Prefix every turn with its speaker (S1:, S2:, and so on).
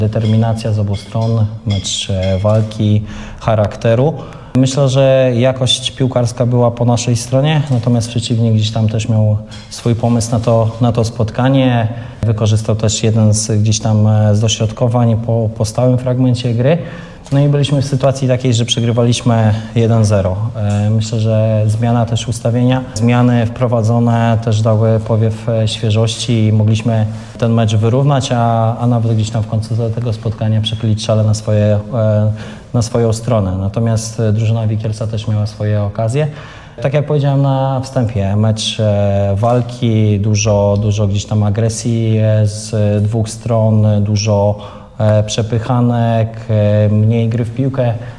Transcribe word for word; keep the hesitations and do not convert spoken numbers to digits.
S1: Determinacja z obu stron, mecz walki, charakteru. Myślę, że jakość piłkarska była po naszej stronie, natomiast przeciwnik gdzieś tam też miał swój pomysł na to, na to spotkanie. Wykorzystał też jeden z gdzieś tam z dośrodkowań po, po stałym fragmencie gry. No i byliśmy w sytuacji takiej, że przegrywaliśmy jeden zero. Myślę, że zmiana też ustawienia, zmiany wprowadzone też dały powiew świeżości i mogliśmy ten mecz wyrównać, a, a nawet gdzieś tam w końcu tego spotkania przechylić szale na, swoje, na swoją stronę. Natomiast drużyna Wikielca też miała swoje okazje. Tak jak powiedziałem na wstępie, mecz walki, dużo, dużo gdzieś tam agresji z dwóch stron, dużo przepychanek, mniej gry w piłkę.